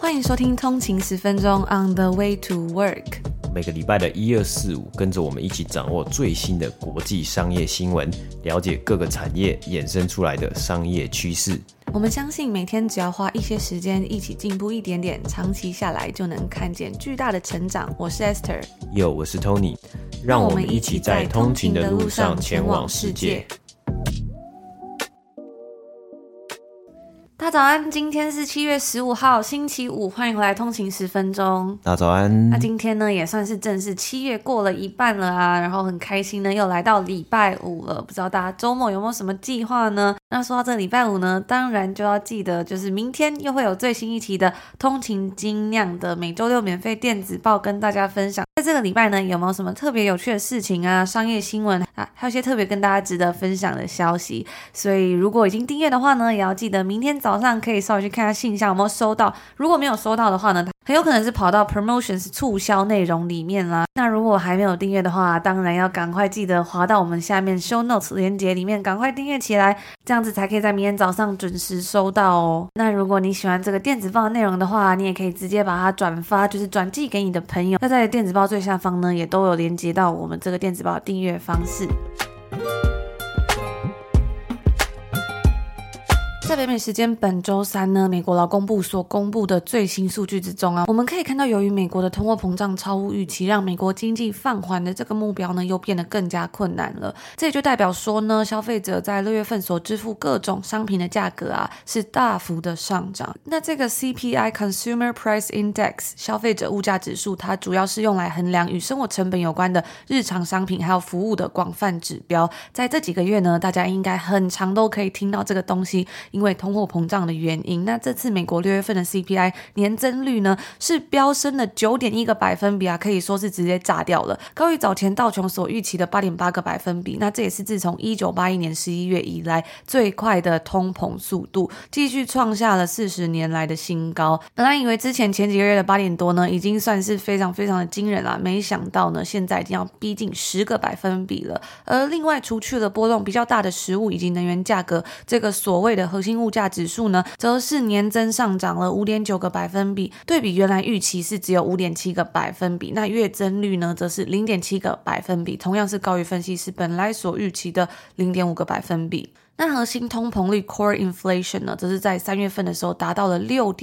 欢迎收听通勤10分钟 On the way to work。 每个礼拜的1、2、4、5，跟着我们一起掌握最新的国际商业新闻，了解各个产业衍生出来的商业趋势。 我们相信每天只要花一些时间一起进步一点点，长期下来就能看见巨大的成长。我是 Esther， 我是 Tony， 让我们一起在通勤的路上前往世界。 大家早安，今天是7月15号星期五，欢迎回来通勤10分钟。 大家早安。 那今天呢也算是正式7月过了一半了啊，然后很开心呢又来到礼拜五了，不知道大家周末有没有什么计划呢？那说到这礼拜五呢，当然就要记得就是明天又会有最新一期的通勤精酿的每周六免费电子报跟大家分享。在这个礼拜呢，有没有什么特别有趣的事情啊，商业新闻啊，还有一些特别跟大家值得分享的消息。所以如果已经订阅的话呢，也要记得明天早上可以稍微去看一下信箱有没有收到，如果没有收到的话呢，很有可能是跑到 promotions 促销内容里面啦。那如果还没有订阅的话，当然要赶快记得滑到我们下面 show notes 连结里面，赶快订阅起来，这样子才可以在明天早上准时收到哦。那如果你喜欢这个电子报的内容的话，你也可以直接把它转发，就是转寄给你的朋友。那在电子报最下方呢，也都有连结到我们这个电子报的订阅方式。在北美时间本周三呢，美国劳工部所公布的最新数据之中啊，我们可以看到由于美国的通货膨胀超乎预期，让美国经济放缓的这个目标呢又变得更加困难了。这也就代表说呢，消费者在6月份所支付各种商品的价格啊是大幅的上涨。那这个 CPI Consumer Price Index 消费者物价指数，它主要是用来衡量与生活成本有关的日常商品还有服务的广泛指标。在这几个月呢，大家应该很常都可以听到这个东西，因为通货膨胀的原因。那这次美国6月份的 CPI 年增率呢是飙升了 9.1 个百分比啊，可以说是直接炸掉了，高于早前道琼所预期的 8.8 个百分比。那这也是自从1981年11月以来最快的通膨速度，继续创下了40年来的新高。本来以为之前前几个月的8点多呢已经算是非常非常的惊人啦，没想到呢现在已经要逼近10个百分比了。而另外除去了波动比较大的食物以及能源价格，这个所谓的核心物价指数呢则是年增上涨了 5.9 个百分比，对比原来预期是只有 5.7 个百分比。那月增率呢则是 0.7 个百分比，同样是高于分析师本来所预期的 0.5 个百分比。那核心通膨率 Core Inflation 呢，则是在3月份的时候达到了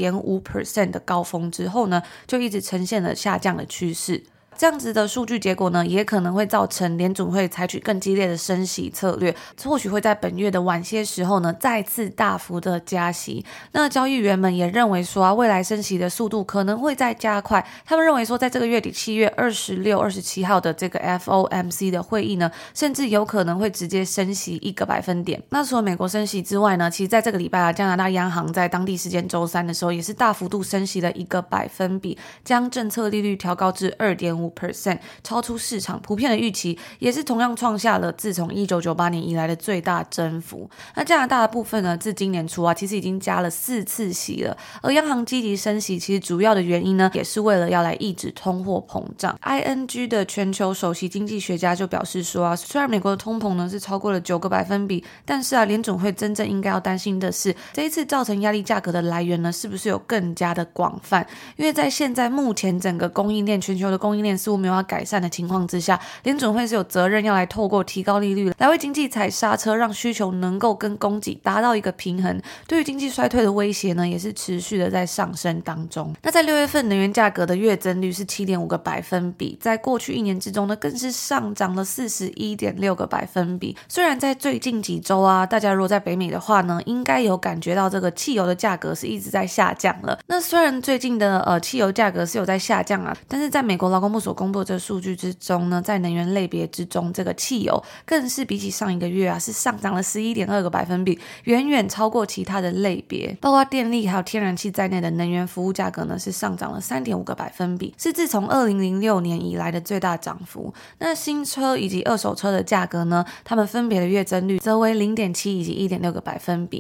6.5% 的高峰之后呢，就一直呈现了下降的趋势。这样子的数据结果呢，也可能会造成联准会采取更激烈的升息策略，或许会在本月的晚些时候呢，再次大幅的加息。那交易员们也认为说啊，未来升息的速度可能会再加快。他们认为说，在这个月底7月26、27号的这个 FOMC 的会议呢，甚至有可能会直接升息1个百分点。那除了美国升息之外呢，其实在这个礼拜啊，加拿大央行在当地时间周三的时候，也是大幅度升息了1个百分比，将政策利率调高至 2.5%， 超出市场普遍的预期，也是同样创下了自从1998年以来的最大增幅。那加拿大的部分呢，自今年初啊，其实已经加了4次息了。而央行积极升息，其实主要的原因呢，也是为了要来抑制通货膨胀。ING 的全球首席经济学家就表示说啊，虽然美国的通膨呢是超过了9个百分比，但是啊，联准会真正应该要担心的是，这一次造成压力价格的来源呢，是不是有更加的广泛？因为在现在目前整个供应链，全球的供应链似乎没有要改善的情况之下，联准会是有责任要来透过提高利率来为经济踩刹车，让需求能够跟供给达到一个平衡。对于经济衰退的威胁呢，也是持续的在上升当中。那在6月份能源价格的月增率是 7.5 个百分比，在过去1年之中呢，更是上涨了 41.6 个百分比。虽然在最近几周啊，大家如果在北美的话呢，应该有感觉到这个汽油的价格是一直在下降了。那虽然最近的汽油价格是有在下降啊，但是在美国劳工部所公布的这个数据之中呢，在能源类别之中，这个汽油更是比起上一个月啊，是上涨了 11.2 个百分比，远远超过其他的类别，包括电力还有天然气在内的能源服务价格呢，是上涨了 3.5 个百分比，是自从2006年以来的最大涨幅。那新车以及二手车的价格呢，它们分别的月增率则为 0.7 以及 1.6 个百分比。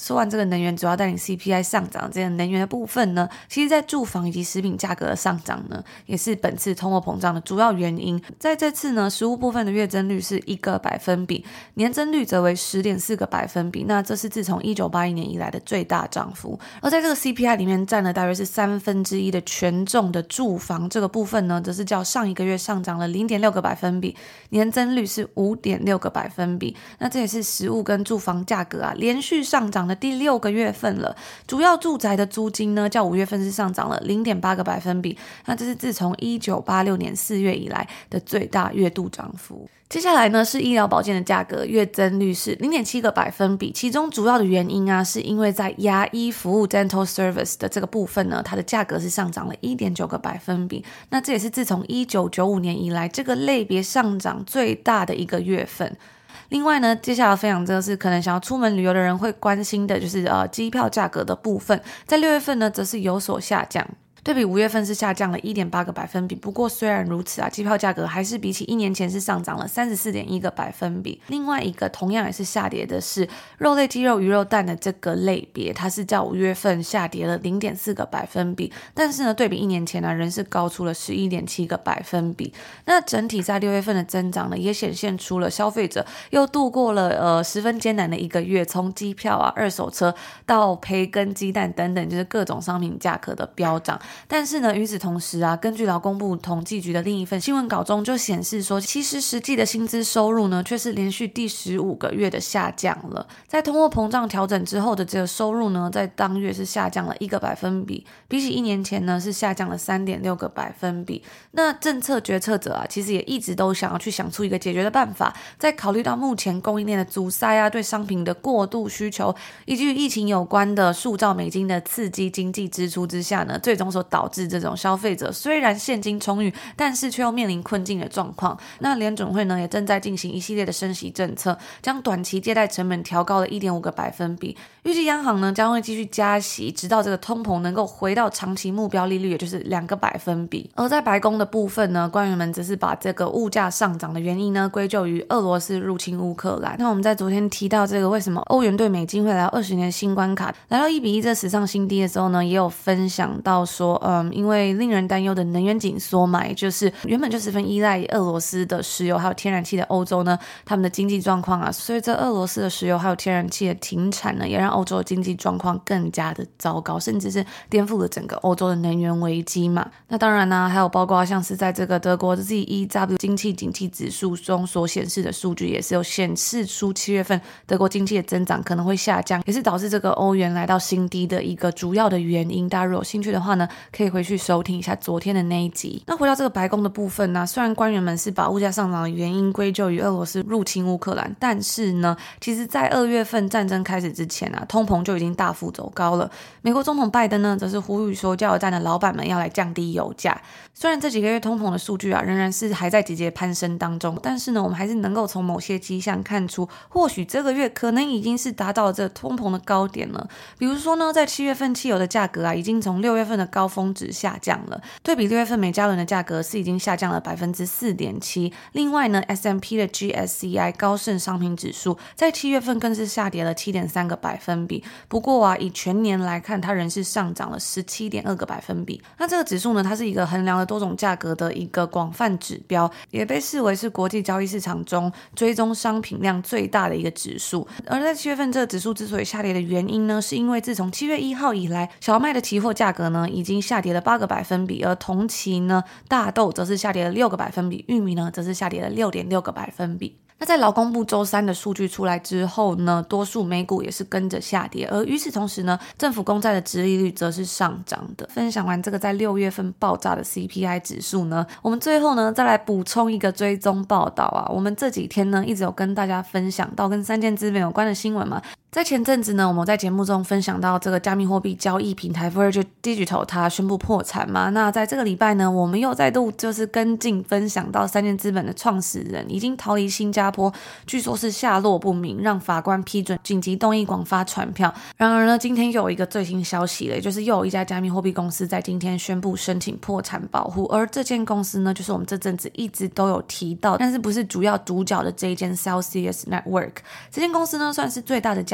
说完这个能源主要带领 CPI 上涨这个能源的部分呢，其实在住房以及食品价格的上涨呢，也是本次通货膨胀的主要原因。在这次呢，食物部分的月增率是1个百分比，年增率则为10.4个百分比，那这是自从1981年以来的最大涨幅。而在这个 CPI 里面占了大约是1/3的权重的住房这个部分呢，则是较上一个月上涨了0.6个百分比，年增率是5.6个百分比。那这也是食物跟住房价格连续上涨的第6个月份了。主要住宅的租金呢，较5月份是上涨了0.8个百分比，那这是自从1986年4月以来的最大月度涨幅。接下来呢是医疗保健的价格，月增率是0.7个百分比，其中主要的原因是因为在牙医服务 dental service 的这个部分呢，它的价格是上涨了1.9个百分比，那这也是自从1995年以来这个类别上涨最大的一个月份。另外呢，接下来分享这个是可能想要出门旅游的人会关心的，就是机票价格的部分，在6月份呢则是有所下降。对比5月份是下降了1.8个百分比，不过虽然如此机票价格还是比起1年前是上涨了34.1个百分比。另外一个同样也是下跌的是肉类、鸡肉、鱼肉、蛋的这个类别，它是较5月份下跌了0.4个百分比，但是呢对比1年前呢仍是高出了11.7个百分比。那整体在6月份的增长呢，也显现出了消费者又度过了十分艰难的一个月，从机票二手车到培根、鸡蛋等等，就是各种商品价格的飙涨。但是呢，与此同时根据劳工部统计局的另一份新闻稿中就显示说，其实实际的薪资收入呢，却是连续第15个月的下降了。在通货膨胀调整之后的这个收入呢，在当月是下降了1个百分比，比起1年前呢是下降了3.6个百分比。那政策决策者其实也一直都想要去想出一个解决的办法，在考虑到目前供应链的阻塞对商品的过度需求，以及与疫情有关的数兆美金的刺激经济支出之下呢，最终所导致这种消费者虽然现金充裕，但是却又面临困境的状况。那联准会呢也正在进行一系列的升息政策，将短期借贷成本调高了1.5个百分比。预计央行呢将会继续加息，直到这个通膨能够回到长期目标利率，也就是2个百分比。而在白宫的部分呢，官员们则是把这个物价上涨的原因呢归咎于俄罗斯入侵乌克兰。那我们在昨天提到这个为什么欧元对美金会来到20年新关卡，来到1:1这史上新低的时候呢，也有分享到说因为令人担忧的能源紧缩嘛，也就是原本就十分依赖俄罗斯的石油还有天然气的欧洲呢，他们的经济状况随着俄罗斯的石油还有天然气的停产呢，也让欧洲的经济状况更加的糟糕，甚至是颠覆了整个欧洲的能源危机嘛。那当然呢，还有包括像是在这个德国 ZEW 经济景气指数中所显示的数据，也是有显示出7月份德国经济的增长可能会下降，也是导致这个欧元来到新低的一个主要的原因。大家如果有兴趣的话呢，可以回去收听一下昨天的那一集。那回到这个白宫的部分呢，虽然官员们是把物价上涨的原因归咎于俄罗斯入侵乌克兰，但是呢，其实在2月份战争开始之前通膨就已经大幅走高了。美国总统拜登呢，则是呼吁说加油站的老板们要来降低油价。虽然这几个月通膨的数据仍然是还在节节攀升当中，但是呢，我们还是能够从某些迹象看出，或许这个月可能已经是达到了这个通膨的高点了。比如说呢，在7月份汽油的价格已经从6月份的高峰值下降了，对比6月份每加仑的价格是已经下降了 4.7%。 另外呢 S&P 的 GSCI 高盛商品指数在7月份更是下跌了 7.3个百分比，不过以全年来看，它仍是上涨了 17.2个百分比。那这个指数呢，它是一个衡量了多种价格的一个广泛指标，也被视为是国际交易市场中追踪商品量最大的一个指数。而在7月份这个指数之所以下跌的原因呢，是因为自从7月1号以来，小麦的期货价格呢已经下跌了8个百分比，而同期呢大豆则是下跌了6个百分比，玉米呢则是下跌了 6.6个百分比。那在劳工部周3的数据出来之后呢，多数美股也是跟着下跌，而与此同时呢，政府公债的殖利率则是上涨的。分享完这个在6月份爆炸的 CPI 指数呢，我们最后呢再来补充一个追踪报道我们这几天呢一直有跟大家分享到跟3件资本有关的新闻嘛。在前阵子呢，我们在节目中分享到这个加密货币交易平台 Verge Digital 它宣布破产嘛。那在这个礼拜呢，我们又再度就是跟进分享到3件资本的创始人已经逃离新加坡，据说是下落不明，让法官批准紧急动议广发传票。然而呢，今天又有一个最新消息了，也就是又有一家加密货币公司在今天宣布申请破产保护，而这间公司呢，就是我们这阵子一直都有提到，但是不是主要主角的这一间 Celsius Network。这间公司呢，算是最大的加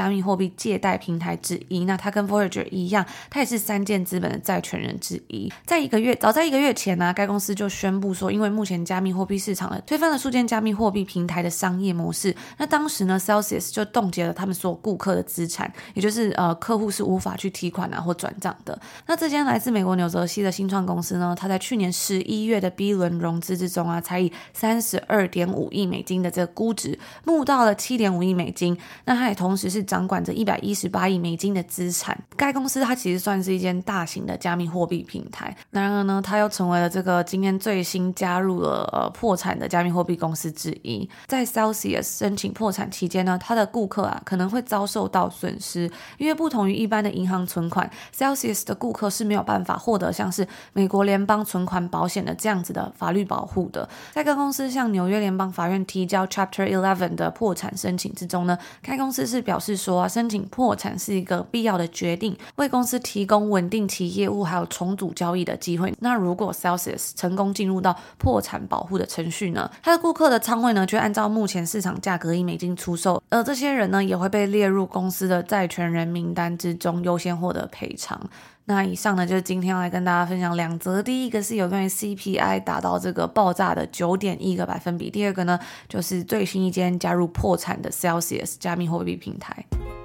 加密货币借贷平台之一。那它跟 Voyager 一样，它也是3箭资本的债权人之一。早在一个月前呢，该公司就宣布说，因为目前加密货币市场推翻了数件加密货币平台的商业模式。那当时呢 Celsius 就冻结了他们所有顾客的资产，也就是客户是无法去提款或转账的。那这间来自美国纽泽西的新创公司呢，它在去年11月的 B 轮融资之中才以32.5亿美金的这个估值募到了7.5亿美金。那它也同时是掌管着118亿美金的资产。该公司它其实算是一间大型的加密货币平台，然而呢，它又成为了这个今天最新加入了破产的加密货币公司之一。在 Celsius 申请破产期间呢，它的顾客可能会遭受到损失，因为不同于一般的银行存款， Celsius 的顾客是没有办法获得像是美国联邦存款保险的这样子的法律保护的。在该公司向纽约联邦法院提交 Chapter 11的破产申请之中呢，该公司是表示说申请破产是一个必要的决定，为公司提供稳定其业务还有重组交易的机会。那如果 Celsius 成功进入到破产保护的程序呢，他的顾客的仓位呢就按照目前市场价格1美金出售，而这些人呢也会被列入公司的债权人名单之中，优先获得赔偿。那以上呢就是今天要来跟大家分享2则，第一个是有关于 CPI 达到这个爆炸的 9.1 个百分比，第二个呢就是最新一间加入破产的 Celsius 加密货币平台。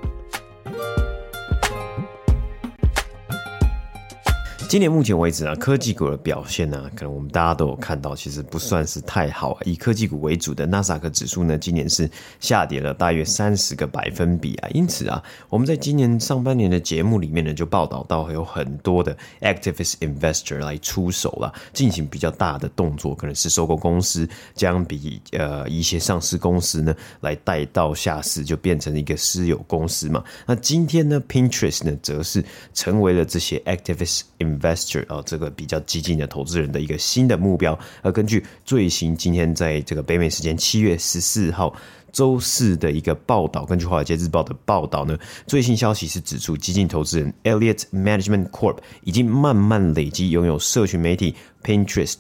今年目前为止科技股的表现可能我们大家都有看到，其实不算是太好。以科技股为主的纳斯达克指数呢，今年是下跌了大约30个百分比因此我们在今年上半年的节目里面呢，就报道到有很多的 activist investor 来出手了，进行比较大的动作，可能是收购公司，将比一些上市公司呢来带到下市，就变成一个私有公司嘛。那今天呢 Pinterest 呢则是成为了这些 activist investor这个比较激进的投资人的一个新的目标。而根据最新今天在这个北美时间7月14号周四的一个报道，根据华尔街日报的报道呢，最新消息是指出，激进投资人 Elliott Management Corp 已经慢慢累积拥有社群媒体 Pinterest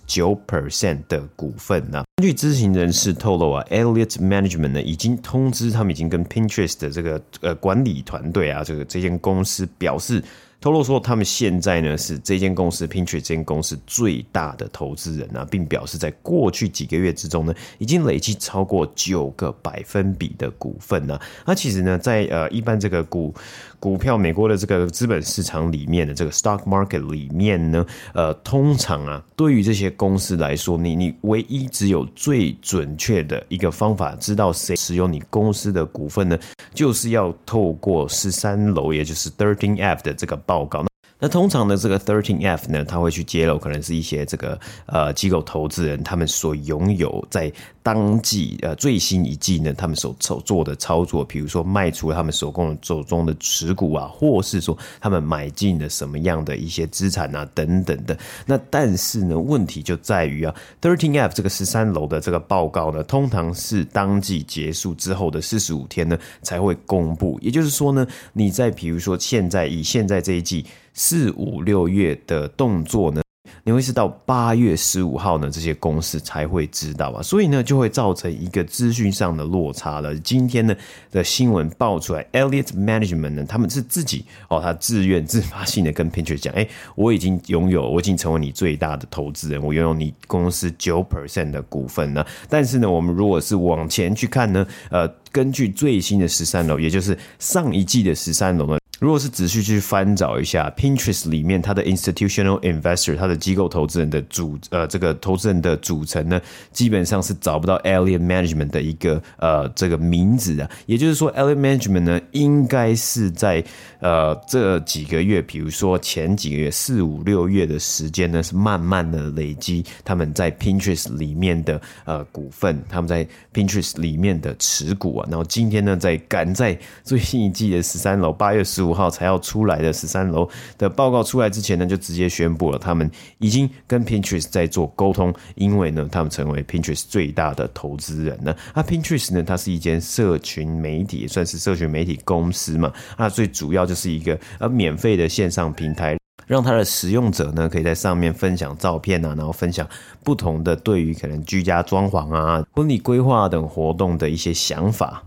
9% 的股份根据知情人士透露Elliott Management 呢已经通知他们已经跟 Pinterest 的这个管理团队这间公司表示，透露说他们现在呢是这间公司 Pinterest 这间公司最大的投资人并表示在过去几个月之中呢，已经累积超过9个百分比的股份那其实呢，在一般这个股票美国的这个资本市场里面的这个 stock market 里面呢，通常对于这些公司来说，你唯一只有最准确的一个方法知道谁持有你公司的股份呢，就是要透过13楼也就是 13F 的这个报告。那通常的这个 13F 呢，它会去揭露可能是一些这个机构投资人他们所拥有在当季最新一季呢他们所做的操作，比如说卖出他们手中的持股或是说他们买进了什么样的一些资产等等的。那但是呢，问题就在于13F 这个13楼的这个报告呢，通常是当季结束之后的45天呢才会公布。也就是说呢，你在比如说现在这一季4、5、6月的动作呢，你会是到8月15号呢这些公司才会知道所以呢就会造成一个资讯上的落差了。今天呢的新闻爆出来 Elliott Management 呢，他们是自己他自发性的跟 Pinterest 讲我已经成为你最大的投资人，我拥有你公司 9% 的股份呢。但是呢，我们如果是往前去看呢，根据最新的13楼，也就是上一季的13楼呢，如果是仔细去翻找一下 Pinterest 里面它的 institutional investor 它的机构投资人的这个投资人的组成呢，基本上是找不到 Elliott Management 的一个这个名字也就是说 Elliott Management 呢应该是在这几个月，比如说前几个月4、5、6月的时间呢，是慢慢的累积他们在 Pinterest 里面的股份，他们在 Pinterest 里面的持股然后今天呢赶在最新一季的13楼8月15号才要出来的13楼的报告出来之前呢，就直接宣布了他们已经跟 Pinterest 在做沟通，因为呢他们成为 Pinterest 最大的投资人呢。Pinterest 呢它是一间社群媒体，也算是社群媒体公司嘛，最主要就是一个免费的线上平台，让它的使用者呢可以在上面分享照片然后分享不同的对于可能居家装潢婚礼规划等活动的一些想法。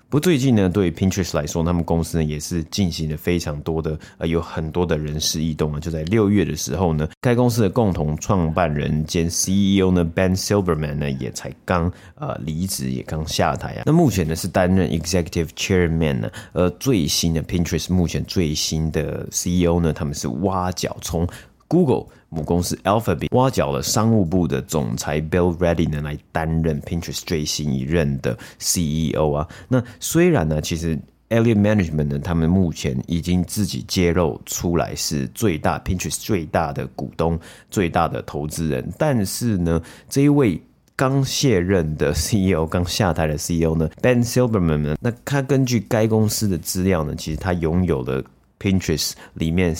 不过最近呢，对于 Pinterest 来说，他们公司呢也是进行了非常多的有很多的人事异动啊。就在6月的时候呢，该公司的共同创办人兼 CEO 呢 Ben Silbermann 呢也才刚离职，也刚下台啊。那目前呢是担任 Executive Chairman 呢，最新的 Pinterest 目前最新的 CEO 呢，他们是挖角从 Google 母公司 Alphabet 挖角了商务部的总裁 Bill Ready 呢来担任 Pinterest 最新一任的 CEO 啊。那虽然呢，其实 Elliott Management 呢，他们目前已经自己揭露出来是Pinterest 最大的股东、最大的投资人，但是呢，这一位刚卸任的 CEO 刚下台的 CEO 呢 Ben Silbermann 呢，那他根据该公司的资料呢，其实他拥有了Pinterest 里面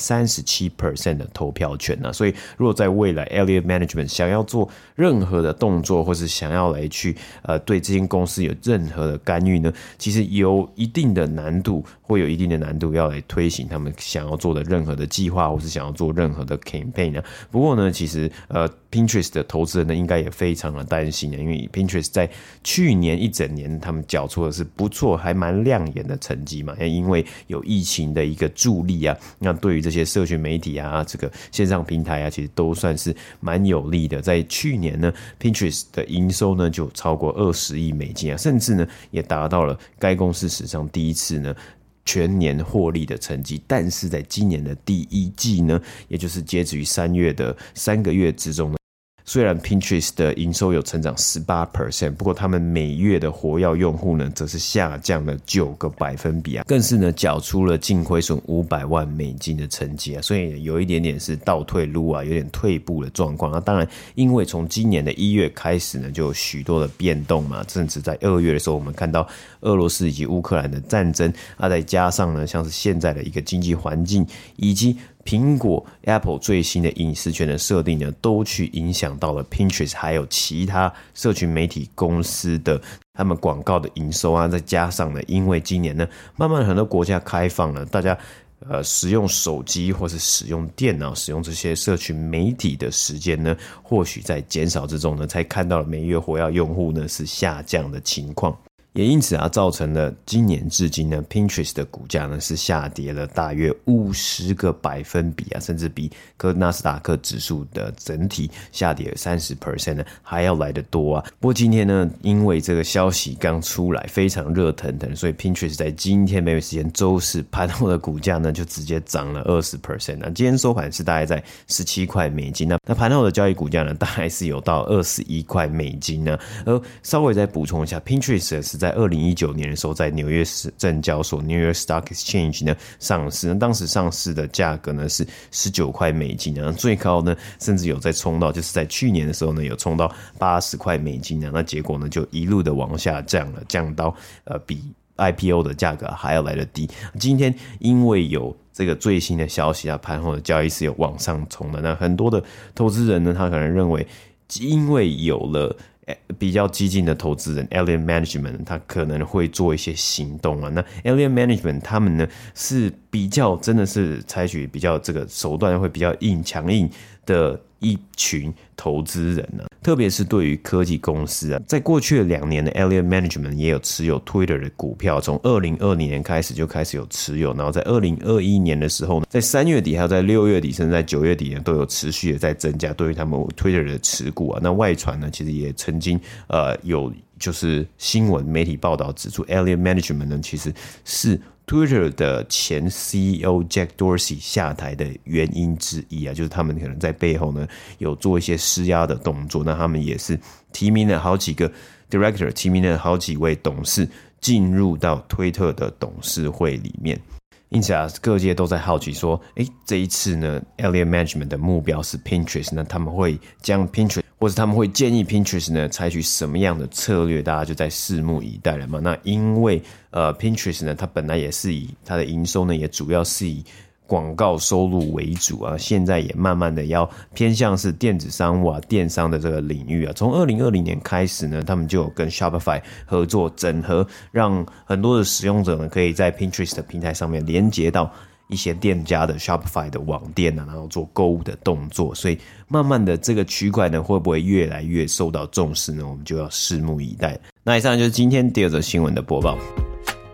37% 的投票权啊，所以如果在未来 Elliott Management 想要做任何的动作，或是想要来去对这间公司有任何的干预呢，其实有一定的难度，会有一定的难度要来推行他们想要做的任何的计划，或是想要做任何的 campaign 啊。不过呢，其实Pinterest 的投资人呢应该也非常的担心啊，因为 Pinterest 在去年一整年他们缴出的是不错还蛮亮眼的成绩嘛，因为有疫情的一个助力啊，那对于这些社群媒体啊，这个线上平台啊，其实都算是蛮有利的。在去年呢 Pinterest 的营收呢就超过20亿美金啊，甚至呢也达到了该公司史上第一次呢全年获利的成绩。但是在今年的第一季呢，也就是截止于3月的3个月之中呢，虽然 Pinterest 的营收有成长 18%， 不过他们每月的活跃用户呢则是下降了9个百分比啊，更是呢缴出了净亏损500万美金的成绩啊，所以有一点点是倒退路啊，有点退步的状况啊。当然因为从今年的1月开始呢就有许多的变动嘛，甚至在2月的时候我们看到俄罗斯以及乌克兰的战争啊，再加上呢像是现在的一个经济环境，以及苹果 Apple 最新的隐私权的设定呢，都去影响到了 Pinterest 还有其他社群媒体公司的他们广告的营收啊。再加上呢，因为今年呢，慢慢很多国家开放了，大家使用手机或是使用电脑、使用这些社群媒体的时间呢，或许在减少之中呢，才看到了每月活跃用户呢是下降的情况。也因此啊，造成了今年至今呢 Pinterest 的股价呢是下跌了大约50个百分比啊，甚至比纳斯达克指数的整体下跌 30% 呢还要来得多啊。不过今天呢，因为这个消息刚出来非常热腾腾，所以 Pinterest 在今天北美时间周四盘后的股价呢就直接涨了 20% 啊。今天收盘是大概在17块美金，那盘后的交易股价呢大概是有到21块美金呢。而稍微再补充一下， Pinterest 是在2019年的时候在纽约证交所 New York Stock Exchange 呢上市，当时上市的价格呢是19块美金啊，最高呢甚至有在冲到，就是在去年的时候呢有冲到80块美金啊，那结果呢就一路的往下降了，降到比 IPO 的价格还要来得低。今天因为有这个最新的消息啊，盘后的交易是有往上冲的，那很多的投资人呢他可能认为，因为有了比较激进的投资人 Elliott Management 他可能会做一些行动啊。那 Elliott Management 他们呢是比较真的是采取比较这个手段会比较强硬的一群投资人啊，特别是对于科技公司啊，在过去的2年的 Elliott Management 也有持有 Twitter 的股票，从2020年开始就开始有持有，然后在2021年的时候呢，在3月底还有在6月底甚至在9月底呢，都有持续的在增加对于他们 Twitter 的持股啊。那外传呢，其实也曾经有就是新闻媒体报道指出 Elliott Management 呢其实是Twitter 的前 CEO Jack Dorsey 下台的原因之一啊，就是他们可能在背后呢有做一些施压的动作，那他们也是提名了好几个 director， 提名了好几位董事进入到推特的董事会里面。因此啊，各界都在好奇说，这一次呢 Elliott Management 的目标是 Pinterest， 那他们会将 Pinterest 或者他们会建议 Pinterest 呢采取什么样的策略，大家就在拭目以待了嘛。那因为Pinterest 呢，它本来也是以它的营收呢也主要是以广告收入为主啊，现在也慢慢的要偏向是电子商务啊、电商的这个领域啊。从2020年开始呢，他们就有跟 Shopify 合作整合，让很多的使用者呢可以在 Pinterest 的平台上面连接到一些店家的 Shopify 的网店啊，然后做购物的动作。所以慢慢的这个区块呢会不会越来越受到重视呢，我们就要拭目以待。那以上就是今天第2则新闻的播报。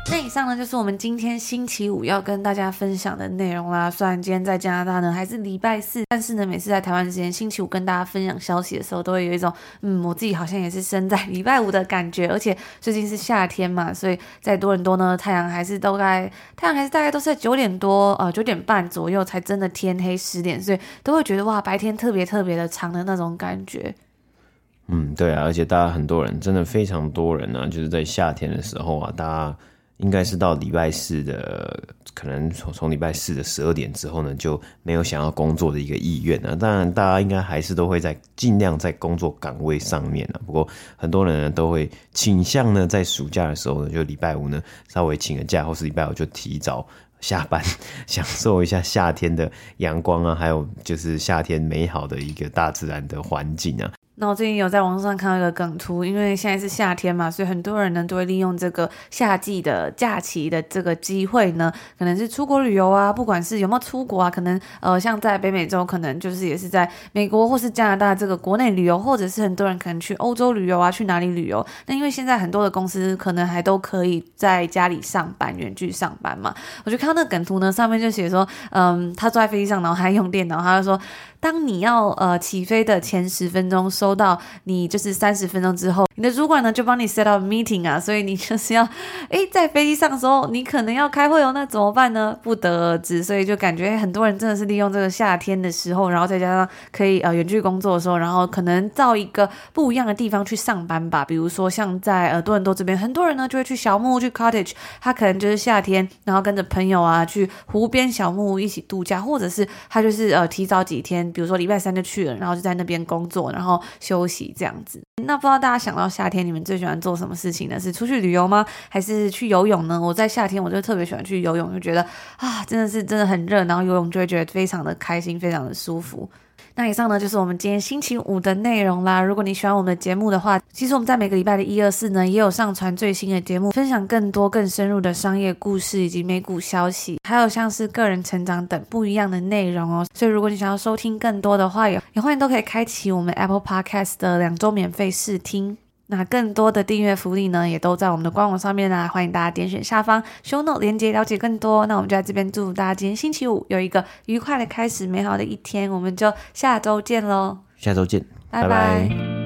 那以上呢就是我们今天星期五要跟大家分享的内容啦。虽然今天在加拿大呢还是礼拜四，但是呢每次在台湾时间星期五跟大家分享消息的时候，都会有一种我自己好像也是身在礼拜五的感觉。而且最近是夏天嘛，所以在多伦多呢太阳还是大概都是在9点多9点半左右才真的天黑10点，所以都会觉得哇白天特别的长的那种感觉。 对啊，而且大家很多人真的非常多人呢，就是在夏天的时候啊，大家应该是到礼拜四的，可能从礼拜四的12点之后呢，就没有想要工作的一个意愿啊。当然，大家应该还是都会尽量在工作岗位上面啊。不过，很多人呢都会倾向呢，在暑假的时候呢，就礼拜五呢稍微请个假，或是礼拜五就提早下班，享受一下夏天的阳光啊，还有就是夏天美好的一个大自然的环境啊。 那我最近有在网上看到一个梗图，因为现在是夏天嘛，所以很多人呢都会利用这个夏季的假期的这个机会呢，可能是出国旅游啊，不管是有没有出国啊，可能像在北美洲，可能就是也是在美国或是加拿大这个国内旅游，或者是很多人可能去欧洲旅游啊，去哪里旅游。那因为现在很多的公司可能还都可以在家里上班，远距上班嘛，我就看到那个梗图呢，上面就写说，他坐在飞机上，然后他用电脑，他就说，当你要起飞的前10分钟收到你就是30分钟之后，你的主管呢就帮你 set up meeting 啊，所以你就是要在飞机上的时候你可能要开会哦，那怎么办呢？不得而知。所以就感觉很多人真的是利用这个夏天的时候，然后再加上可以远距工作的时候，然后可能到一个不一样的地方去上班吧。比如说像在多伦多这边，很多人呢就会去小木屋去 cottage， 他可能就是夏天然后跟着朋友啊去湖边小木屋一起度假，或者是他就是提早几天，比如说礼拜3就去了，然后就在那边工作，然后休息这样子。那不知道大家想到夏天你们最喜欢做什么事情呢？是出去旅游吗？还是去游泳呢？我在夏天我就特别喜欢去游泳，就觉得真的很热，然后游泳就会觉得非常的开心，非常的舒服。那以上呢就是我们今天星期五的内容啦。如果你喜欢我们的节目的话，其实我们在每个礼拜的1、2、4呢也有上传最新的节目，分享更多更深入的商业故事以及美股消息，还有像是个人成长等不一样的内容哦。所以如果你想要收听更多的话，也欢迎都可以开启我们 Apple Podcast 的2周免费试听。那更多的订阅福利呢也都在我们的官网上面啦，欢迎大家点选下方 show note 连结了解更多。那我们就在这边祝大家今天星期五有一个愉快的开始，美好的一天。我们就下周见咯。 下周见， 拜拜。